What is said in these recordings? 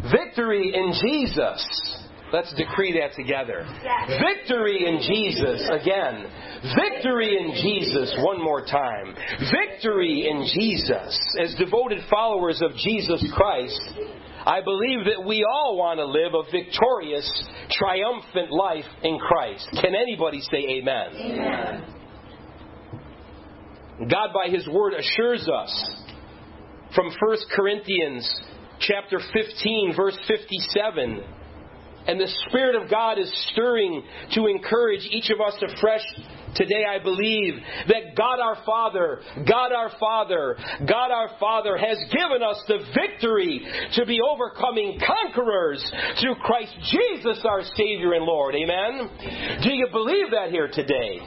Victory in Jesus. Let's decree that together. Victory in Jesus again. Victory in Jesus one more time. Victory in Jesus. As devoted followers of Jesus Christ, I believe that we all want to live a victorious, triumphant life in Christ. Can anybody say amen? Amen. God by His Word assures us from 1 Corinthians chapter 15, verse 57, and the Spirit of God is stirring to encourage each of us afresh today, I believe, that God our Father has given us the victory to be overcoming conquerors through Christ Jesus our Savior and Lord. Amen? Do you believe that here today?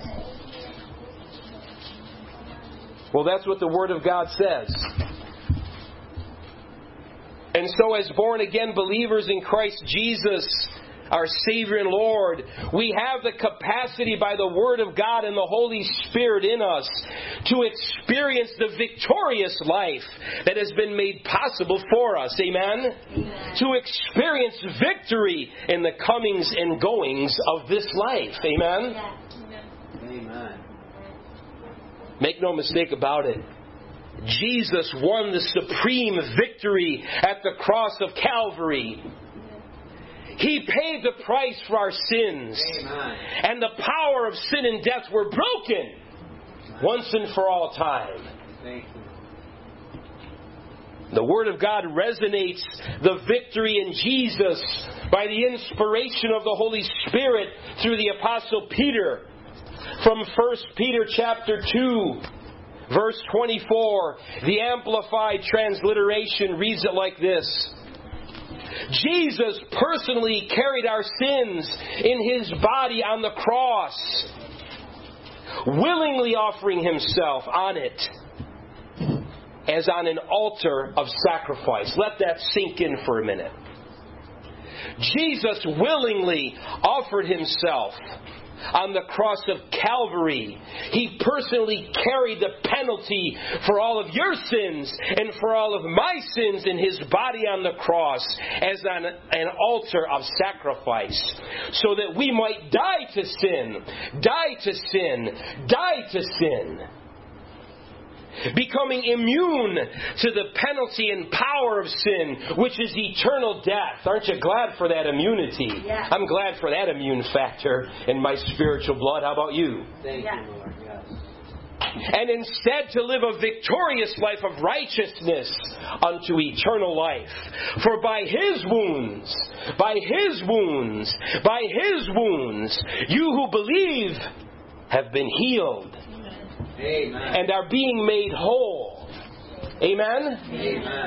Well, that's what the Word of God says. And so as born-again believers in Christ Jesus, our Savior and Lord, we have the capacity by the Word of God and the Holy Spirit in us to experience the victorious life that has been made possible for us. Amen? Amen. To experience victory in the comings and goings of this life. Amen? Amen. Make no mistake about it. Jesus won the supreme victory at the cross of Calvary. He paid the price for our sins. Amen. And the power of sin and death were broken once and for all time. Thank you. The Word of God resonates the victory in Jesus by the inspiration of the Holy Spirit through the Apostle Peter. From 1 Peter chapter 2, verse 24, the Amplified Transliteration reads it like this. Jesus personally carried our sins in His body on the cross, willingly offering Himself on it as on an altar of sacrifice. Let that sink in for a minute. Jesus willingly offered Himself on the cross of Calvary. He personally carried the penalty for all of your sins and for all of my sins in His body on the cross as on an altar of sacrifice, so that we might die to sin, becoming immune to the penalty and power of sin, which is eternal death. Aren't you glad for that immunity? Yeah. I'm glad for that immune factor in my spiritual blood. How about you? Thank you, Lord. Yes. And instead to live a victorious life of righteousness unto eternal life. For by His wounds, you who believe have been healed. Amen. And are being made whole. Amen? Amen.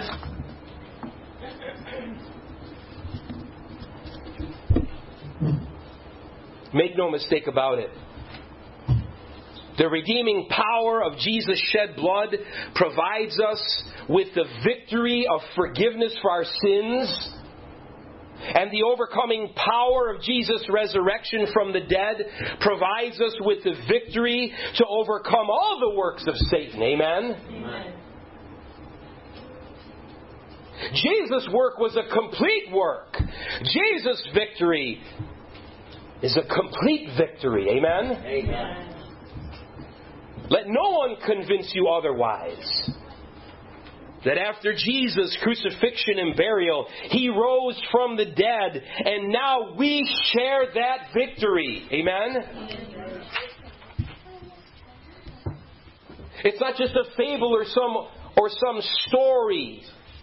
Make no mistake about it. The redeeming power of Jesus' shed blood provides us with the victory of forgiveness for our sins. And the overcoming power of Jesus' resurrection from the dead provides us with the victory to overcome all the works of Satan. Amen? Amen. Jesus' work was a complete work. Jesus' victory is a complete victory. Amen? Amen. Let no one convince you otherwise. That after Jesus' crucifixion and burial, He rose from the dead, and now we share that victory. Amen? It's not just a fable or some story.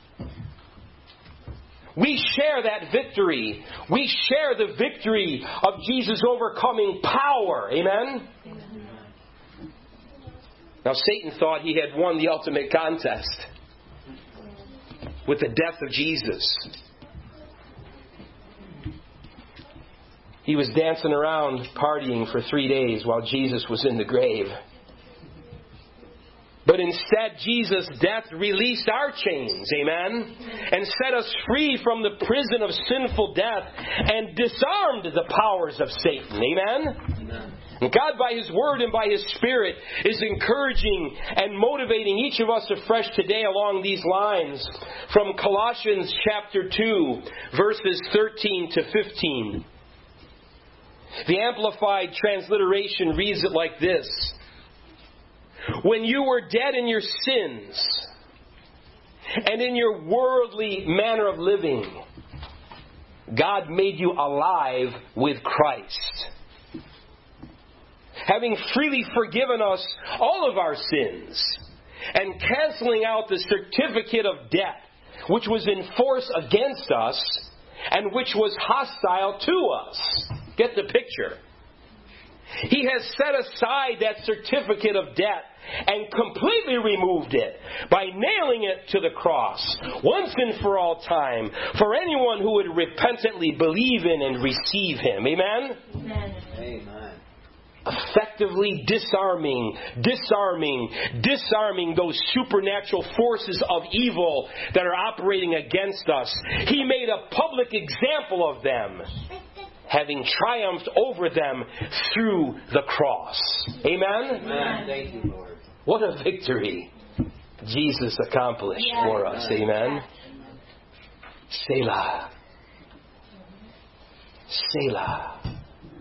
We share that victory. We share the victory of Jesus' overcoming power. Amen? Now Satan thought he had won the ultimate contest with the death of Jesus. He was dancing around partying for 3 days while Jesus was in the grave. But instead, Jesus' death released our chains, amen, and set us free from the prison of sinful death and disarmed the powers of Satan, amen. And God, by His Word and by His Spirit, is encouraging and motivating each of us afresh today along these lines. From Colossians chapter 2, verses 13 to 15. The Amplified Transliteration reads it like this. When you were dead in your sins and in your worldly manner of living, God made you alive with Christ, having freely forgiven us all of our sins and canceling out the certificate of debt which was in force against us and which was hostile to us. Get the picture. He has set aside that certificate of debt and completely removed it by nailing it to the cross once and for all time for anyone who would repentantly believe in and receive Him. Amen? Amen. Effectively disarming those supernatural forces of evil that are operating against us. He made a public example of them, having triumphed over them through the cross. Amen? Amen. Thank you, Lord. What a victory Jesus accomplished for us. Amen? Selah. Selah.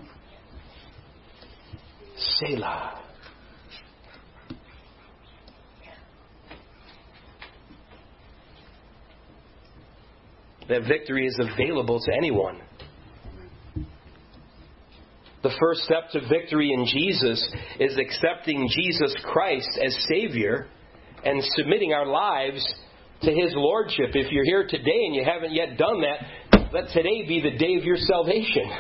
Selah. That victory is available to anyone. The first step to victory in Jesus is accepting Jesus Christ as Savior and submitting our lives to His Lordship. If you're here today and you haven't yet done that, let today be the day of your salvation.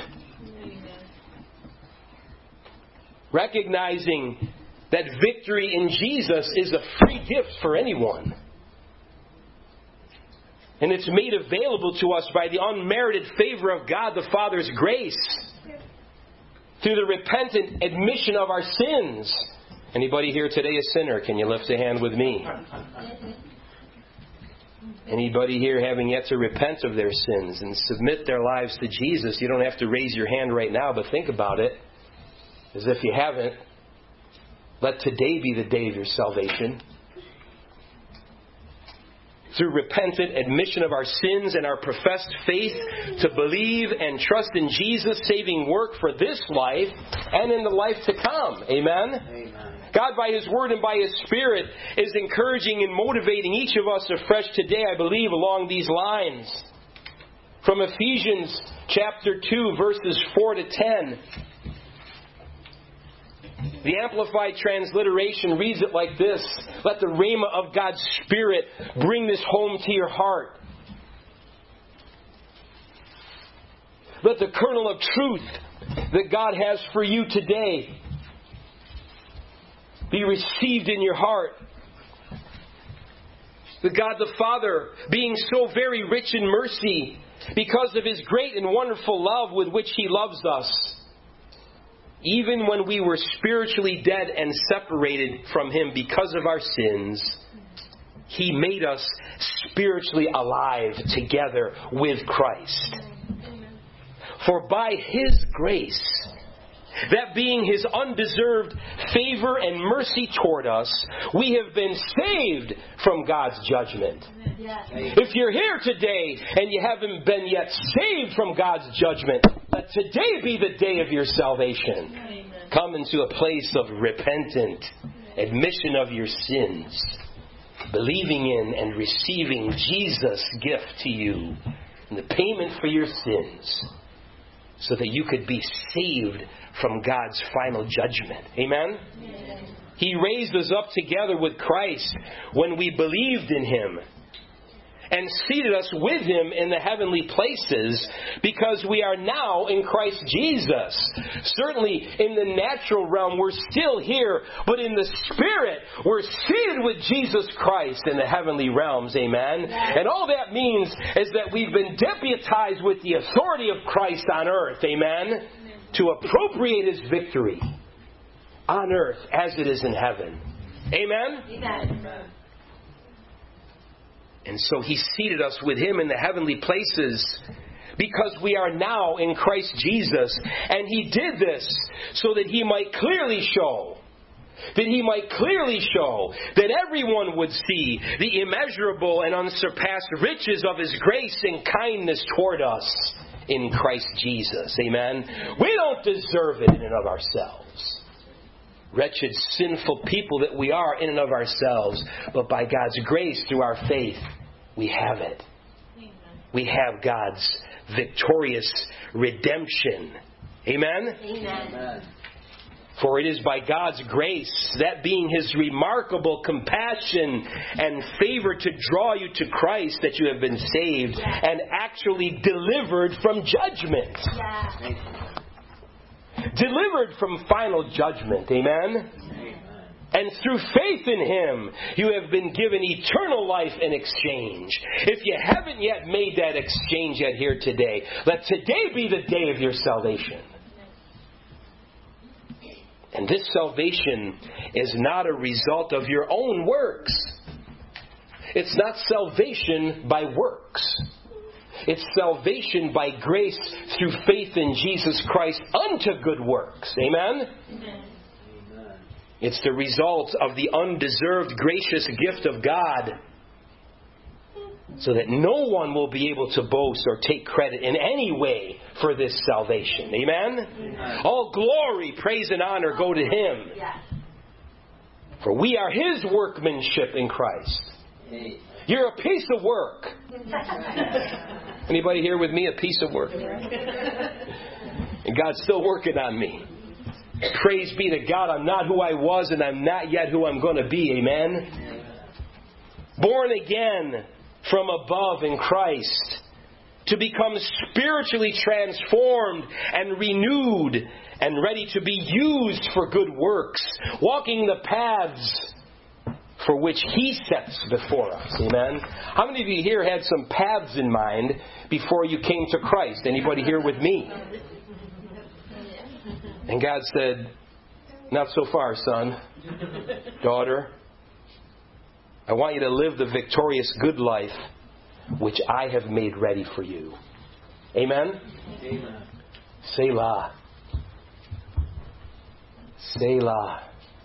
Recognizing that victory in Jesus is a free gift for anyone. And it's made available to us by the unmerited favor of God the Father's grace, through the repentant admission of our sins. Anybody here today a sinner? Can you lift a hand with me? Anybody here having yet to repent of their sins and submit their lives to Jesus? You don't have to raise your hand right now, but think about it. As if you haven't, let today be the day of your salvation. Through repentant admission of our sins and our professed faith to believe and trust in Jesus' saving work for this life and in the life to come. Amen? Amen. God, by His Word and by His Spirit, is encouraging and motivating each of us afresh today, I believe, along these lines. From Ephesians chapter 2, verses 4 to 10. The Amplified Transliteration reads it like this. Let the rhema of God's Spirit bring this home to your heart. Let the kernel of truth that God has for you today be received in your heart. That God the Father, being so very rich in mercy, because of His great and wonderful love with which He loves us, even when we were spiritually dead and separated from Him because of our sins, He made us spiritually alive together with Christ. For by His grace, that being His undeserved favor and mercy toward us, we have been saved from God's judgment. If you're here today and you haven't been yet saved from God's judgment, let today be the day of your salvation. Amen. Come into a place of repentant admission of your sins, believing in and receiving Jesus' gift to you and the payment for your sins, so that you could be saved from God's final judgment. Amen? Amen. He raised us up together with Christ when we believed in Him, and seated us with Him in the heavenly places, because we are now in Christ Jesus. Certainly in the natural realm we're still here, but in the Spirit we're seated with Jesus Christ in the heavenly realms. Amen? And all that means is that we've been deputized with the authority of Christ on earth. Amen? To appropriate His victory on earth as it is in heaven. Amen? Amen. And so He seated us with Him in the heavenly places because we are now in Christ Jesus. And He did this so that He might clearly show that everyone would see the immeasurable and unsurpassed riches of His grace and kindness toward us in Christ Jesus. Amen? We don't deserve it in and of ourselves. Wretched, sinful people that we are in and of ourselves. But by God's grace, through our faith, we have it. We have God's victorious redemption. Amen? Amen. For it is by God's grace, that being His remarkable compassion and favor to draw you to Christ, that you have been saved and actually delivered from judgment. Delivered from final judgment. Amen? And through faith in Him, you have been given eternal life in exchange. If you haven't yet made that exchange yet here today, let today be the day of your salvation. And this salvation is not a result of your own works. It's not salvation by works. It's salvation by grace through faith in Jesus Christ unto good works. Amen? Amen. It's the result of the undeserved gracious gift of God, so that no one will be able to boast or take credit in any way for this salvation. Amen? Amen. All glory, praise, and honor go to Him. For we are His workmanship in Christ. You're a piece of work. Anybody here with me? A piece of work. And God's still working on me. Praise be to God. I'm not who I was, and I'm not yet who I'm going to be. Amen? Born again from above in Christ, to become spiritually transformed and renewed and ready to be used for good works, walking the paths for which He sets before us. Amen? How many of you here had some paths in mind before you came to Christ? Anybody here with me? And God said, not so far, son, daughter. I want you to live the victorious good life which I have made ready for you. Amen? Amen. Selah. Selah.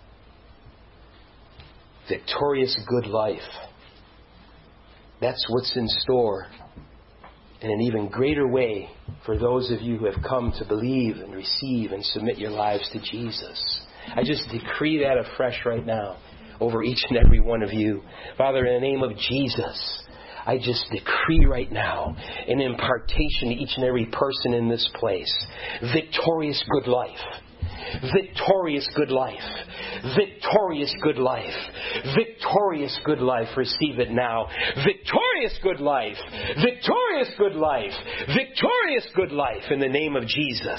Victorious good life. That's what's in store in an even greater way for those of you who have come to believe and receive and submit your lives to Jesus. I just decree that afresh right now over each and every one of you. Father, in the name of Jesus, I just decree right now an impartation to each and every person in this place. Victorious good life. Victorious good life. Victorious good life. Victorious good life. Receive it now. Victorious good life. Victorious good life. Victorious good life in the name of Jesus.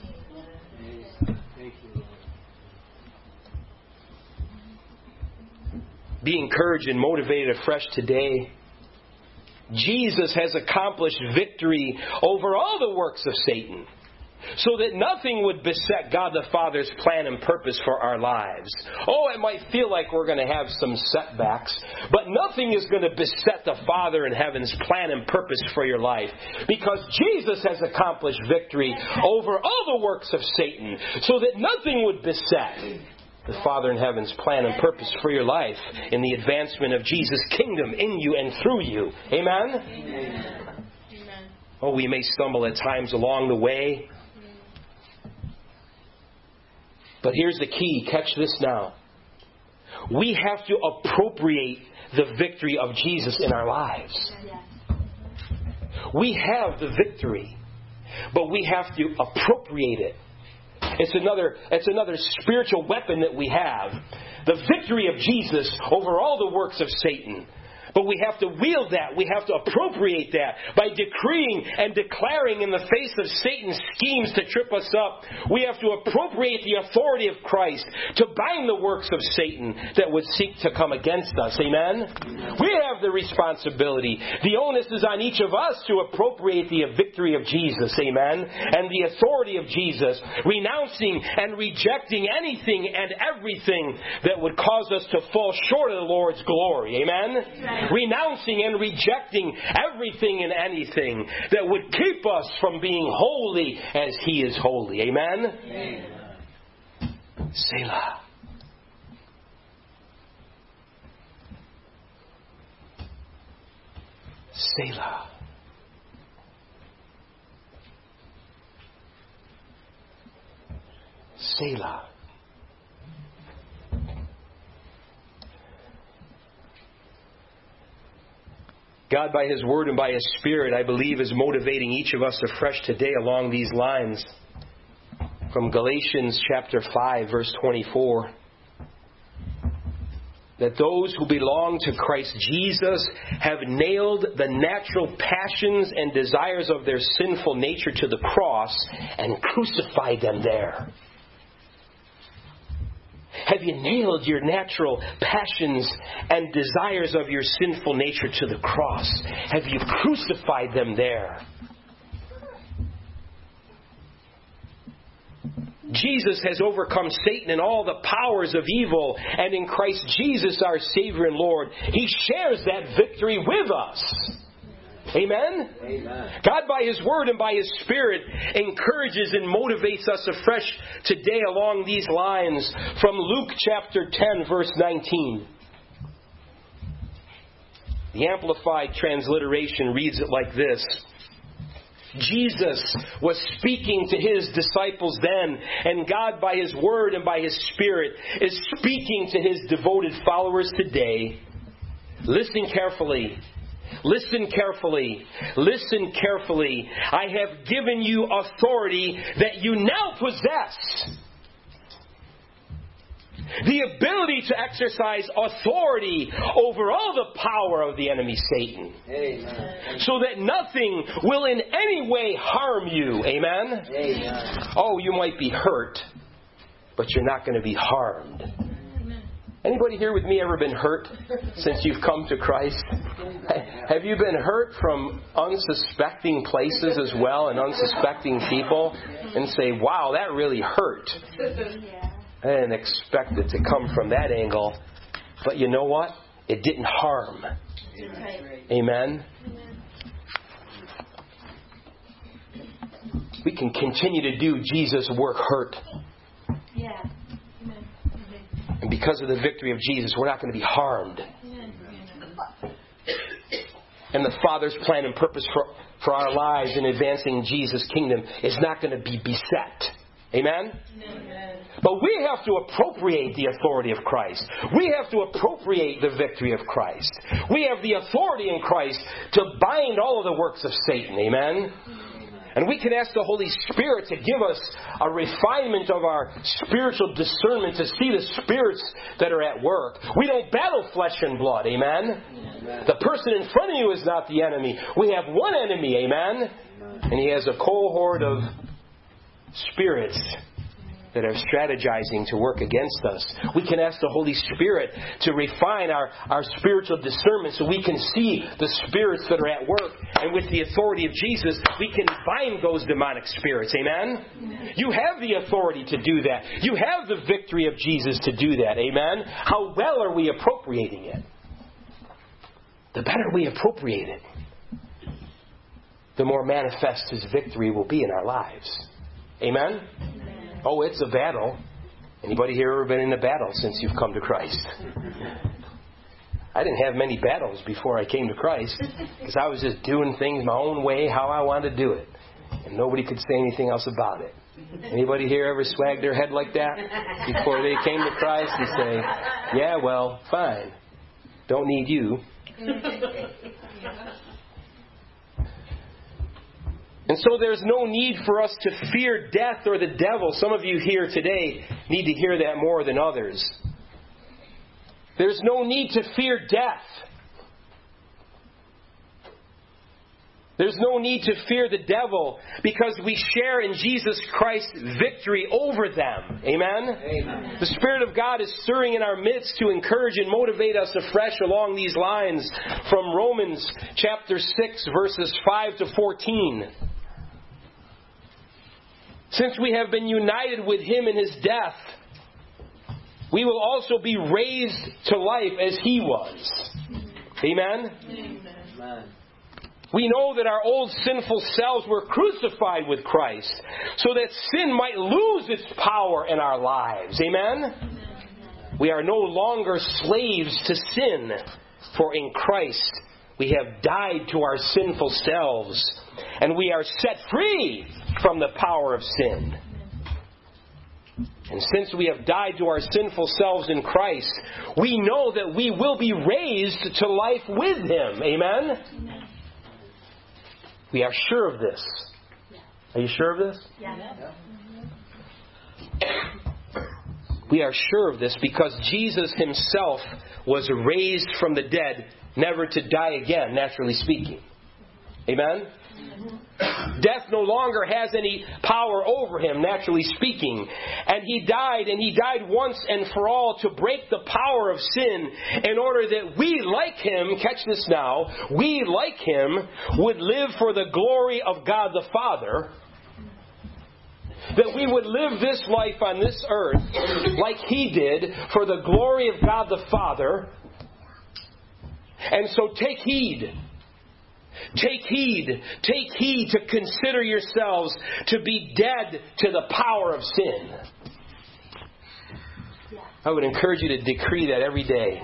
Be encouraged and motivated afresh today. Jesus has accomplished victory over all the works of Satan, so that nothing would beset God the Father's plan and purpose for our lives. Oh, it might feel like we're going to have some setbacks, but nothing is going to beset the Father in heaven's plan and purpose for your life, because Jesus has accomplished victory over all the works of Satan, so that nothing would beset the Father in heaven's plan and purpose for your life in the advancement of Jesus' kingdom in you and through you. Amen? Amen. Oh, we may stumble at times along the way. But here's the key. Catch this now. We have to appropriate the victory of Jesus in our lives. We have the victory, but we have to appropriate it. It's another spiritual weapon that we have. The victory of Jesus over all the works of Satan. But we have to wield that. We have to appropriate that by decreeing and declaring in the face of Satan's schemes to trip us up. We have to appropriate the authority of Christ to bind the works of Satan that would seek to come against us. Amen? We have the responsibility. The onus is on each of us to appropriate the victory of Jesus. Amen? And the authority of Jesus, renouncing and rejecting anything and everything that would cause us to fall short of the Lord's glory. Amen? renouncing and rejecting everything and anything that would keep us from being holy as He is holy. Amen? Amen. Selah. Selah. Selah. God, by His Word and by His Spirit, I believe, is motivating each of us afresh today along these lines. From Galatians chapter 5, verse 24. That those who belong to Christ Jesus have nailed the natural passions and desires of their sinful nature to the cross and crucified them there. Have you nailed your natural passions and desires of your sinful nature to the cross? Have you crucified them there? Jesus has overcome Satan and all the powers of evil, and in Christ Jesus, our Savior and Lord, He shares that victory with us. Amen? Amen. God, by His Word and by His Spirit, encourages and motivates us afresh today along these lines from Luke chapter 10, verse 19. The Amplified Transliteration reads it like this. Jesus was speaking to His disciples then, and God, by His Word and by His Spirit, is speaking to His devoted followers today. Listen carefully. Listen carefully. Listen carefully. I have given you authority that you now possess. The ability to exercise authority over all the power of the enemy, Satan. Amen. So that nothing will in any way harm you. Amen? Amen. Oh, you might be hurt, but you're not going to be harmed. Anybody here with me ever been hurt since you've come to Christ? Have you been hurt from unsuspecting places as well and unsuspecting people and say, wow, that really hurt? I didn't expect it to come from that angle. But you know what? It didn't harm. Amen? We can continue to do Jesus' work hurt. Yeah. And because of the victory of Jesus, we're not going to be harmed. And the Father's plan and purpose for our lives in advancing Jesus' kingdom is not going to be beset. Amen? But we have to appropriate the authority of Christ. We have to appropriate the victory of Christ. We have the authority in Christ to bind all of the works of Satan. Amen? And we can ask the Holy Spirit to give us a refinement of our spiritual discernment to see the spirits that are at work. We don't battle flesh and blood. Amen? The person in front of you is not the enemy. We have one enemy. Amen? And he has a cohort of spirits that are strategizing to work against us. We can ask the Holy Spirit to refine our spiritual discernment so we can see the spirits that are at work. And with the authority of Jesus, we can bind those demonic spirits. Amen? You have the authority to do that. You have the victory of Jesus to do that. Amen? How well are we appropriating it? The better we appropriate it, the more manifest His victory will be in our lives. Amen? Oh, it's a battle. Anybody here ever been in a battle since you've come to Christ? I didn't have many battles before I came to Christ because I was just doing things my own way, how I wanted to do it. And nobody could say anything else about it. Anybody here ever swag their head like that before they came to Christ and say, yeah, well, fine. Don't need you. And so there's no need for us to fear death or the devil. Some of you here today need to hear that more than others. There's no need to fear death. There's no need to fear the devil because we share in Jesus Christ's victory over them. Amen? Amen. The Spirit of God is stirring in our midst to encourage and motivate us afresh along these lines from Romans chapter 6, verses 5 to 14. Since we have been united with Him in His death, we will also be raised to life as He was. Amen? Amen. We know that our old sinful selves were crucified with Christ so that sin might lose its power in our lives. Amen? We are no longer slaves to sin, for in Christ we have died to our sinful selves, and we are set free from the power of sin. And since we have died to our sinful selves in Christ, we know that we will be raised to life with Him. Amen? We are sure of this. Are you sure of this? Yeah. We are sure of this because Jesus Himself was raised from the dead, never to die again, naturally speaking. Amen? Death no longer has any power over Him, naturally speaking. And He died once and for all to break the power of sin in order that we, like Him, catch this now, we, like Him, would live for the glory of God the Father. That we would live this life on this earth like He did for the glory of God the Father. And so take heed. Take heed. Take heed to consider yourselves to be dead to the power of sin. I would encourage you to decree that every day.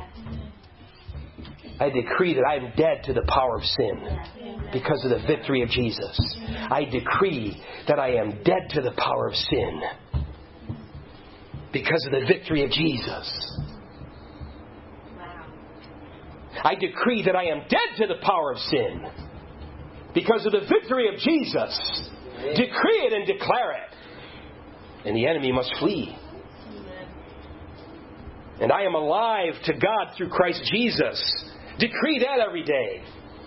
I decree that I am dead to the power of sin because of the victory of Jesus. I decree that I am dead to the power of sin because of the victory of Jesus. I decree that I am dead to the power of sin because of the victory of Jesus. Decree it and declare it. And the enemy must flee. And I am alive to God through Christ Jesus. Decree that every day.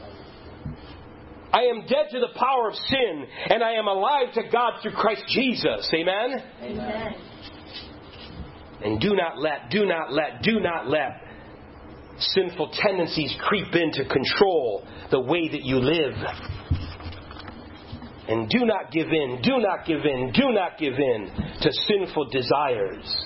I am dead to the power of sin, and I am alive to God through Christ Jesus. Amen? Amen. And do not let sinful tendencies creep in to control the way that you live. And do not give in to sinful desires.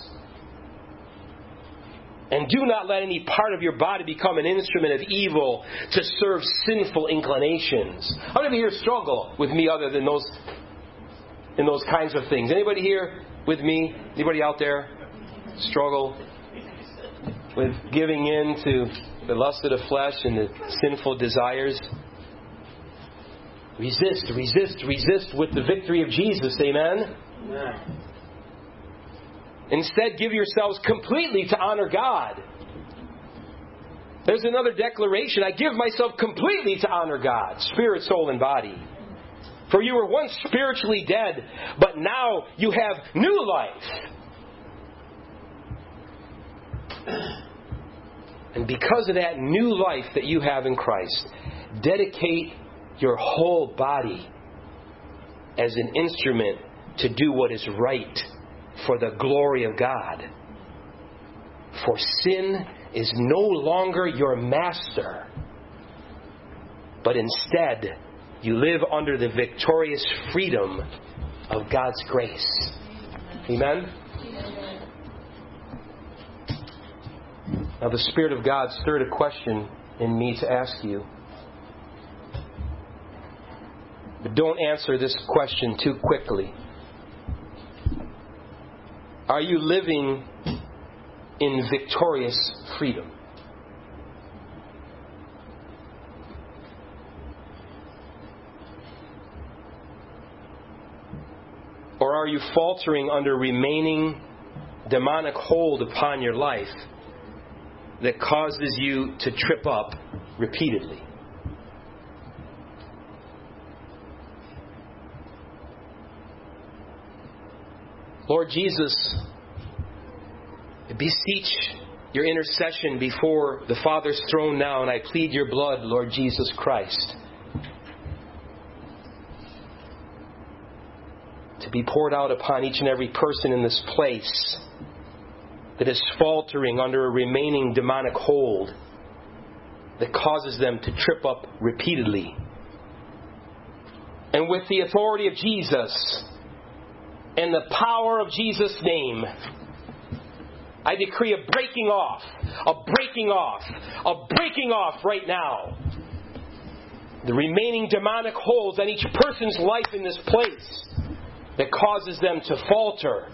And do not let any part of your body become an instrument of evil to serve sinful inclinations. How many here struggle with me other than those kinds of things? Anybody here with me? Anybody out there struggle with giving in to the lust of the flesh and the sinful desires? Resist with the victory of Jesus. Amen? Amen. Instead, give yourselves completely to honor God. There's another declaration. I give myself completely to honor God, spirit, soul, and body. For you were once spiritually dead, but now you have new life. And because of that new life that you have in Christ, dedicate your whole body as an instrument to do what is right for the glory of God. For sin is no longer your master, but instead you live under the victorious freedom of God's grace. Amen? Now the Spirit of God stirred a question in me to ask you. But don't answer this question too quickly. Are you living in victorious freedom? Or are you faltering under remaining demonic hold upon your life that causes you to trip up repeatedly? Lord Jesus, I beseech your intercession before the Father's throne now, and I plead your blood, Lord Jesus Christ, to be poured out upon each and every person in this place that is faltering under a remaining demonic hold that causes them to trip up repeatedly. And with the authority of Jesus, in the power of Jesus' name, I decree a breaking off right now. The remaining demonic holds on each person's life in this place that causes them to falter.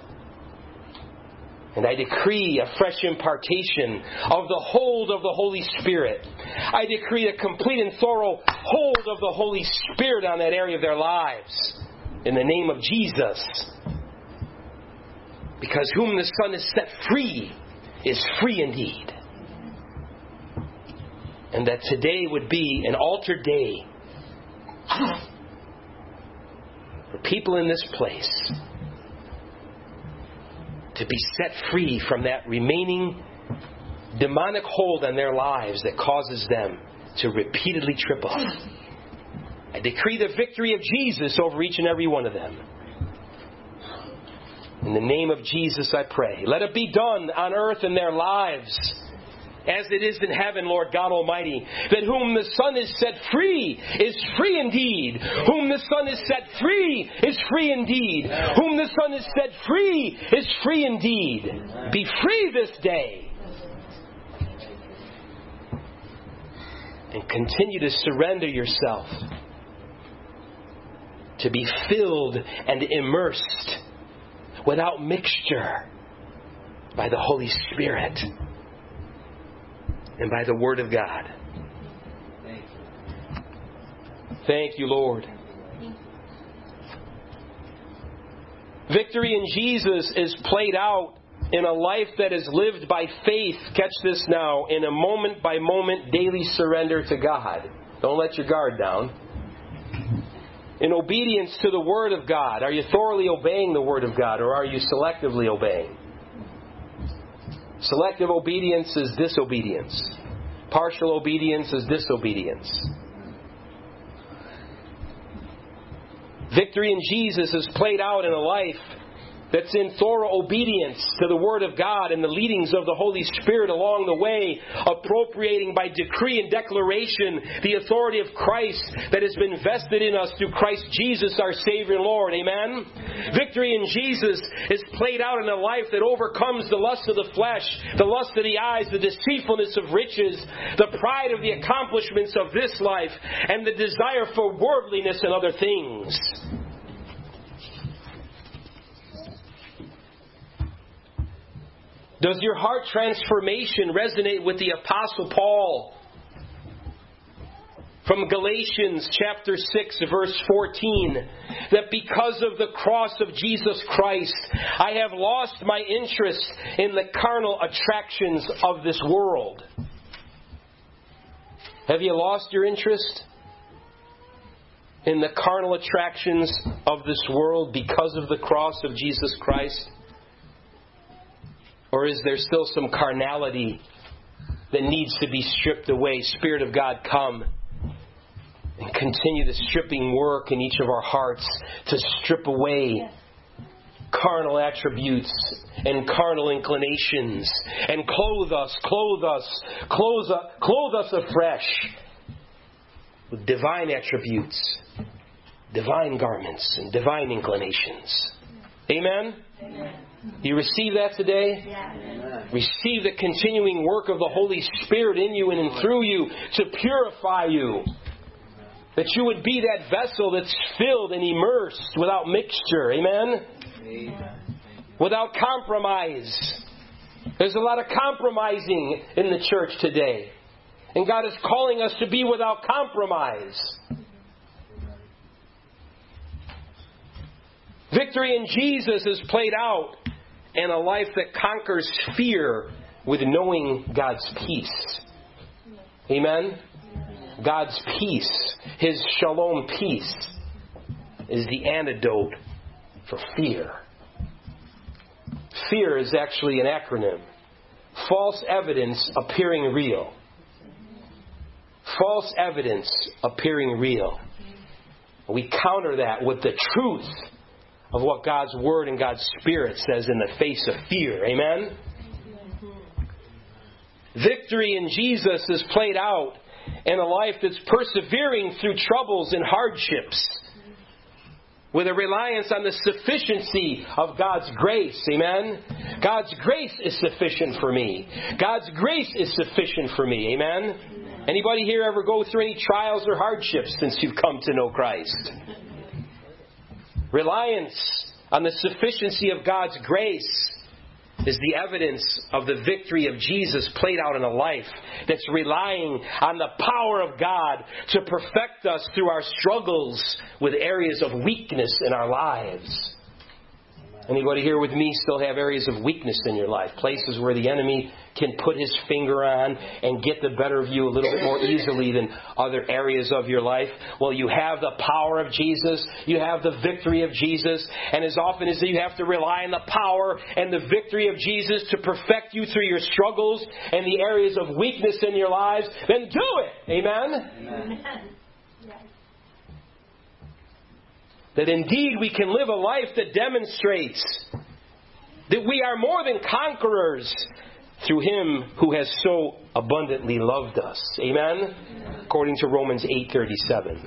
And I decree a fresh impartation of the hold of the Holy Spirit. I decree a complete and thorough hold of the Holy Spirit on that area of their lives. In the name of Jesus. Because whom the Son has set free is free indeed. And that today would be an altered day for people in this place to be set free from that remaining demonic hold on their lives that causes them to repeatedly trip up. I decree the victory of Jesus over each and every one of them. In the name of Jesus I pray. Let it be done on earth in their lives as it is in heaven, Lord God Almighty. That whom the Son is set free is free indeed. Whom the Son is set free is free indeed. Whom the Son is set free is free indeed. Be free this day. And continue to surrender yourself to be filled and immersed without mixture by the Holy Spirit and by the Word of God. Thank you, Lord. Victory in Jesus is played out in a life that is lived by faith. Catch this now. In a moment-by-moment daily surrender to God. Don't let your guard down. In obedience to the Word of God. Are you thoroughly obeying the Word of God, or are you selectively obeying? Selective obedience is disobedience. Partial obedience is disobedience. Victory in Jesus is played out in a life that's in thorough obedience to the Word of God and the leadings of the Holy Spirit along the way, appropriating by decree and declaration the authority of Christ that has been vested in us through Christ Jesus, our Savior and Lord. Amen? Victory in Jesus is played out in a life that overcomes the lust of the flesh, the lust of the eyes, the deceitfulness of riches, the pride of the accomplishments of this life, and the desire for worldliness and other things. Does your heart transformation resonate with the Apostle Paul? From Galatians chapter 6 verse 14, that because of the cross of Jesus Christ, I have lost my interest in the carnal attractions of this world. Have you lost your interest in the carnal attractions of this world because of the cross of Jesus Christ? Or is there still some carnality that needs to be stripped away? Spirit of God, come and continue the stripping work in each of our hearts to strip away carnal attributes and carnal inclinations and clothe us afresh with divine attributes, divine garments, and divine inclinations. Amen? Amen. You receive that today? Yeah. Receive the continuing work of the Holy Spirit in you and through you to purify you. That you would be that vessel that's filled and immersed without mixture. Amen? Amen. Without compromise. There's a lot of compromising in the church today. And God is calling us to be without compromise. Victory in Jesus is played out in a life that conquers fear with knowing God's peace. Amen? God's peace, His shalom peace, is the antidote for fear. Fear is actually an acronym. False evidence appearing real. False evidence appearing real. We counter that with the truth of what God's Word and God's Spirit says in the face of fear. Amen? Victory in Jesus is played out in a life that's persevering through troubles and hardships. with a reliance on the sufficiency of God's grace. Amen? God's grace is sufficient for me. God's grace is sufficient for me. Amen? Anybody here ever go through any trials or hardships since you've come to know Christ? Reliance on the sufficiency of God's grace is the evidence of the victory of Jesus played out in a life that's relying on the power of God to perfect us through our struggles with areas of weakness in our lives. Anybody here with me still have areas of weakness in your life? Places where the enemy can put his finger on and get the better of you a little bit more easily than other areas of your life? Well, you have the power of Jesus. You have the victory of Jesus. And as often as you have to rely on the power and the victory of Jesus to perfect you through your struggles and the areas of weakness in your lives, then do it. Amen? Amen. That indeed we can live a life that demonstrates that we are more than conquerors through Him who has so abundantly loved us. Amen? According to Romans 8:37.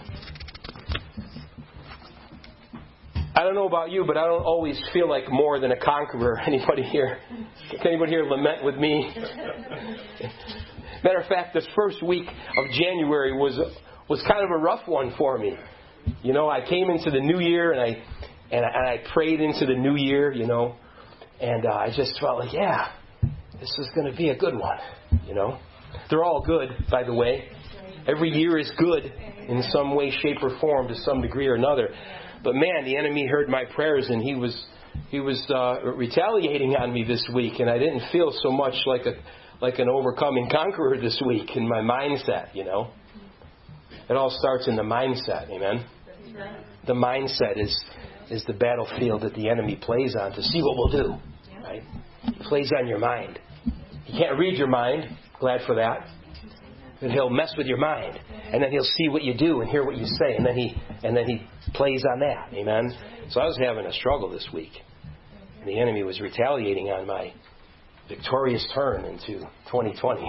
I don't know about you, but I don't always feel like more than a conqueror. Anybody here? Can anybody here lament with me? Matter of fact, this first week of January was kind of a rough one for me. You know, I came into the new year and I prayed into the new year, you know, and I just felt like, yeah, this is going to be a good one, you know. They're all good, by the way. Every year is good in some way, shape, or form to some degree or another. But man, the enemy heard my prayers and he was retaliating on me this week, and I didn't feel so much like an overcoming conqueror this week in my mindset, you know. It all starts in the mindset, amen? The mindset is the battlefield that the enemy plays on to see what we'll do, right? He plays on your mind. He can't read your mind. Glad for that. But he'll mess with your mind, and then he'll see what you do and hear what you say, and then he plays on that, amen? So I was having a struggle this week, and the enemy was retaliating on my victorious turn into 2020.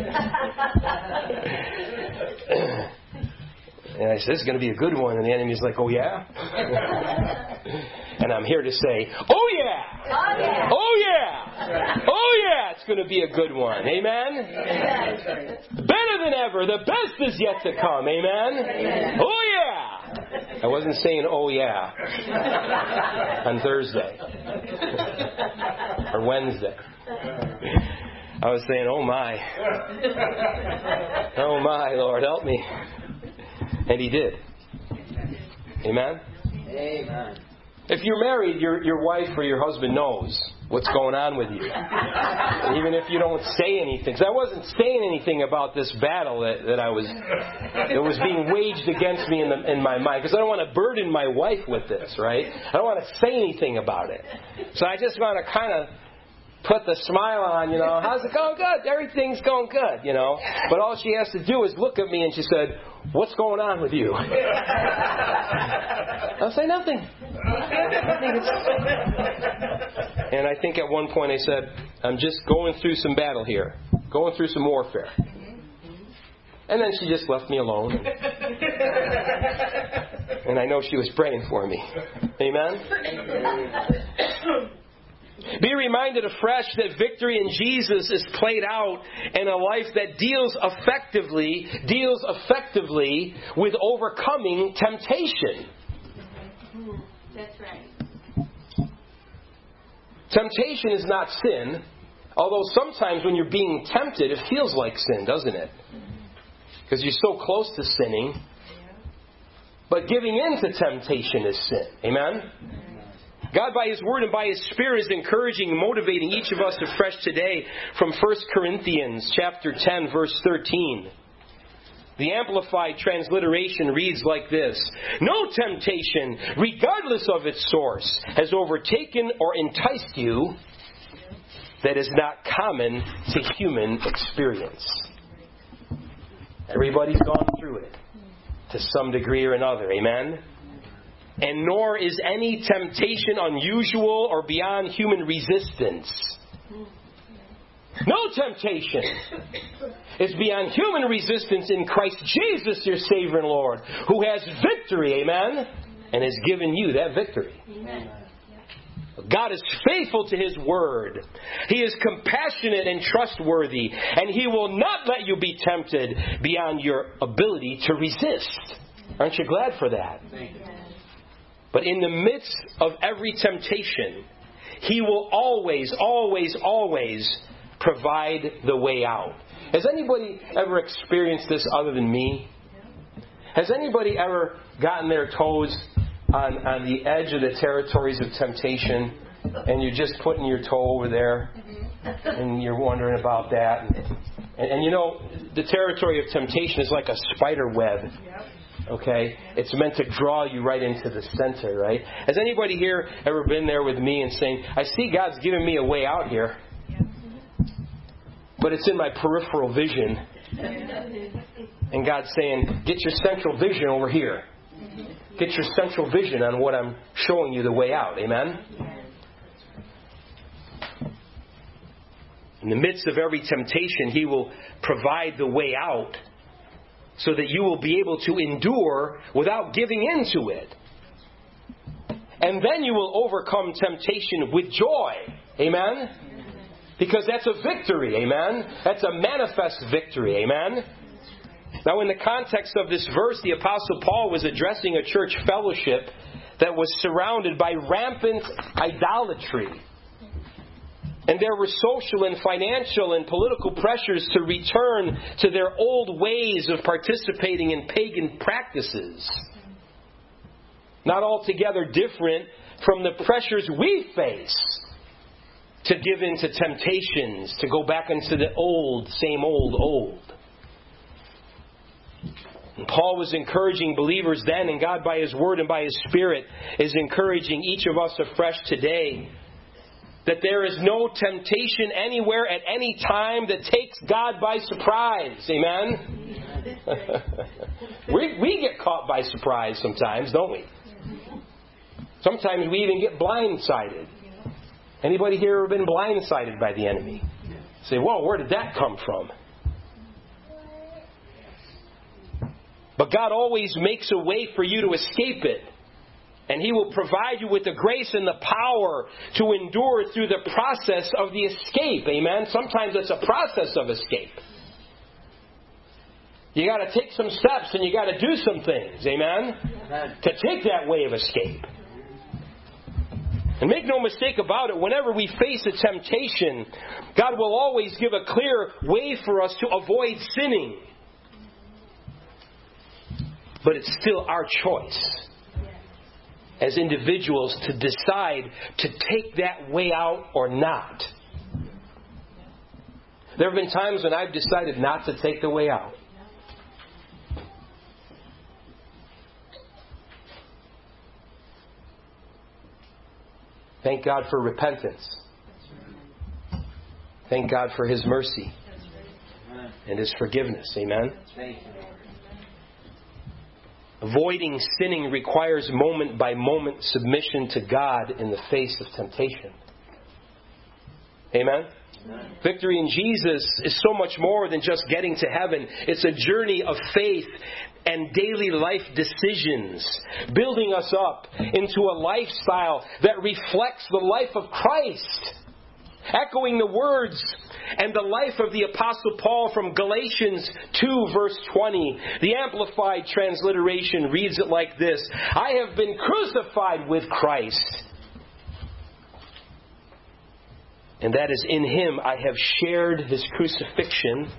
And I said, this is going to be a good one. And the enemy's like, oh, yeah? And I'm here to say, oh, yeah! Oh, yeah! Oh, yeah! Oh, yeah! It's going to be a good one. Amen? Better than ever. The best is yet to come. Amen? Oh, yeah! I wasn't saying, oh, yeah, on Thursday or Wednesday. I was saying, oh, my. Oh, my, Lord, help me. And He did. Amen? Amen. If you're married, your wife or your husband knows what's going on with you. Even if you don't say anything. Because I wasn't saying anything about this battle that was being waged against me in my mind. Because I don't want to burden my wife with this, right? I don't want to say anything about it. So I just want to kind of put the smile on, you know. How's it going? Good. Everything's going good, you know. But all she has to do is look at me and she said, what's going on with you? I'll say nothing. And I think at one point I said, I'm just going through some battle here. Going through some warfare. And then she just left me alone. And I know she was praying for me. Amen? Be reminded afresh that victory in Jesus is played out in a life that deals effectively with overcoming temptation. That's right. Temptation is not sin, although sometimes when you're being tempted, it feels like sin, doesn't it? Because you're so close to sinning. But giving in to temptation is sin. Amen? God, by His Word and by His Spirit, is encouraging and motivating each of us afresh today from 1 Corinthians chapter 10, verse 13. The Amplified Transliteration reads like this: no temptation, regardless of its source, has overtaken or enticed you that is not common to human experience. Everybody's gone through it to some degree or another. Amen? And nor is any temptation unusual or beyond human resistance. No temptation is beyond human resistance in Christ Jesus, your Savior and Lord, who has victory. Amen? and has given you that victory. Amen. God is faithful to His word. He is compassionate and trustworthy, and He will not let you be tempted beyond your ability to resist. Aren't you glad for that? But in the midst of every temptation, He will always, always, always provide the way out. Has anybody ever experienced this other than me? Has anybody ever gotten their toes on the edge of the territories of temptation, and you're just putting your toe over there, and you're wondering about that? And you know, the territory of temptation is like a spider web. Okay? It's meant to draw you right into the center, right? Has anybody here ever been there with me and saying, I see God's giving me a way out here, but it's in my peripheral vision. And God's saying, get your central vision over here. Get your central vision on what I'm showing you the way out. Amen? In the midst of every temptation, He will provide the way out so that you will be able to endure without giving in to it. And then you will overcome temptation with joy. Amen? Because that's a victory. Amen? That's a manifest victory. Amen? Now, in the context of this verse, the Apostle Paul was addressing a church fellowship that was surrounded by rampant idolatry. And there were social and financial and political pressures to return to their old ways of participating in pagan practices. Not altogether different from the pressures we face to give in to temptations, to go back into the old, same old. And Paul was encouraging believers then, and God by His Word and by His Spirit is encouraging each of us afresh today, that there is no temptation anywhere at any time that takes God by surprise. Amen? We get caught by surprise sometimes, don't we? Sometimes we even get blindsided. Anybody here ever been blindsided by the enemy? Say, whoa, where did that come from? But God always makes a way for you to escape it. And He will provide you with the grace and the power to endure through the process of the escape. Amen? Sometimes it's a process of escape. You got to take some steps and you got to do some things. Amen? To take that way of escape. And make no mistake about it, whenever we face a temptation, God will always give a clear way for us to avoid sinning. But it's still our choice as individuals to decide to take that way out or not. There have been times when I've decided not to take the way out. Thank God for repentance. Thank God for His mercy and His forgiveness. Amen? Avoiding sinning requires moment-by-moment submission to God in the face of temptation. Amen? Victory in Jesus is so much more than just getting to heaven. It's a journey of faith and daily life decisions, building us up into a lifestyle that reflects the life of Christ. Echoing the words and the life of the Apostle Paul from Galatians 2 verse 20. The Amplified Transliteration reads it like this: I have been crucified with Christ, and that is in Him I have shared His crucifixion.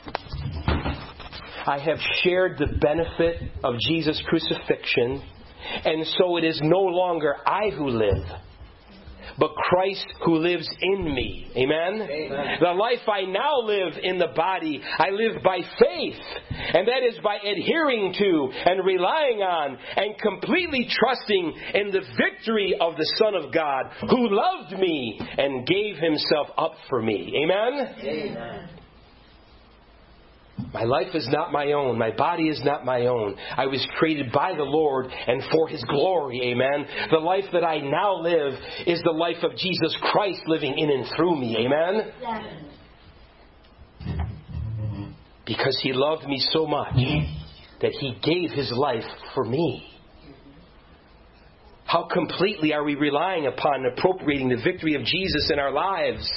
I have shared the benefit of Jesus' crucifixion, and so it is no longer I who live, but Christ who lives in me. Amen? Amen? The life I now live in the body, I live by faith. And that is by adhering to and relying on and completely trusting in the victory of the Son of God, who loved me and gave Himself up for me. Amen? Amen. My life is not my own. My body is not my own. I was created by the Lord and for His glory. Amen. The life that I now live is the life of Jesus Christ living in and through me. Amen. Because He loved me so much that He gave His life for me. How completely are we relying upon and appropriating the victory of Jesus in our lives?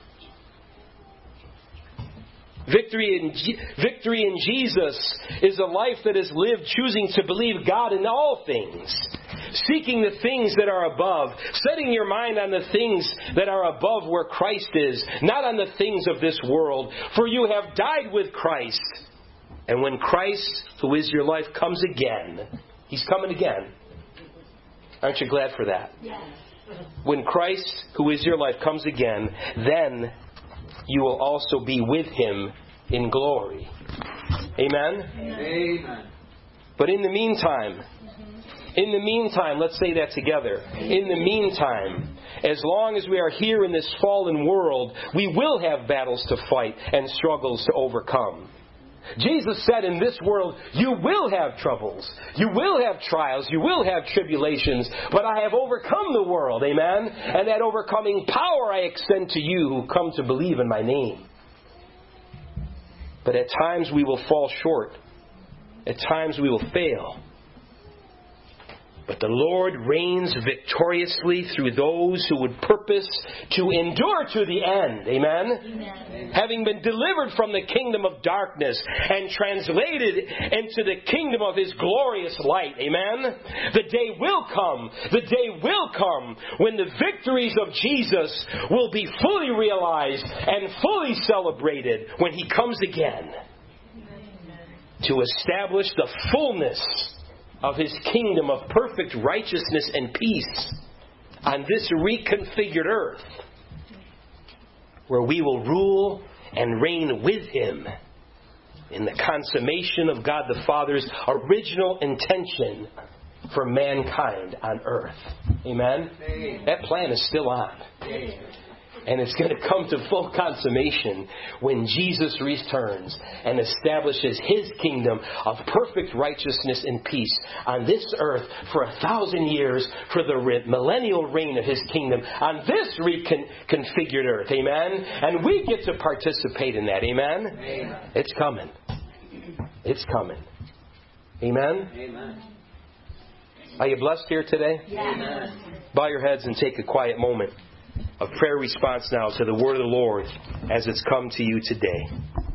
Victory in Jesus is a life that is lived choosing to believe God in all things, seeking the things that are above, setting your mind on the things that are above where Christ is, not on the things of this world. For you have died with Christ. And when Christ, who is your life, comes again, He's coming again. Aren't you glad for that? Yes. When Christ, who is your life, comes again, then you will also be with Him in glory. Amen? Amen. But in the meantime, let's say that together. In the meantime, as long as we are here in this fallen world, we will have battles to fight and struggles to overcome. Jesus said in this world, you will have troubles, you will have trials, you will have tribulations, but I have overcome the world, amen? And that overcoming power I extend to you who come to believe in my name. But at times we will fall short. At times we will fail. But the Lord reigns victoriously through those who would purpose to endure to the end. Amen? Amen. Having been delivered from the kingdom of darkness and translated into the kingdom of His glorious light. Amen? The day will come when the victories of Jesus will be fully realized and fully celebrated when He comes again to establish the fullness of His kingdom of perfect righteousness and peace on this reconfigured earth, where we will rule and reign with Him in the consummation of God the Father's original intention for mankind on earth. Amen? That plan is still on. And it's going to come to full consummation when Jesus returns and establishes His kingdom of perfect righteousness and peace on this earth for 1,000 years for the millennial reign of His kingdom on this reconfigured earth. Amen? And we get to participate in that. Amen? Amen. It's coming. It's coming. Amen? Amen. Are you blessed here today? Yes. Bow your heads and take a quiet moment of prayer response now to the word of the Lord as it's come to you today.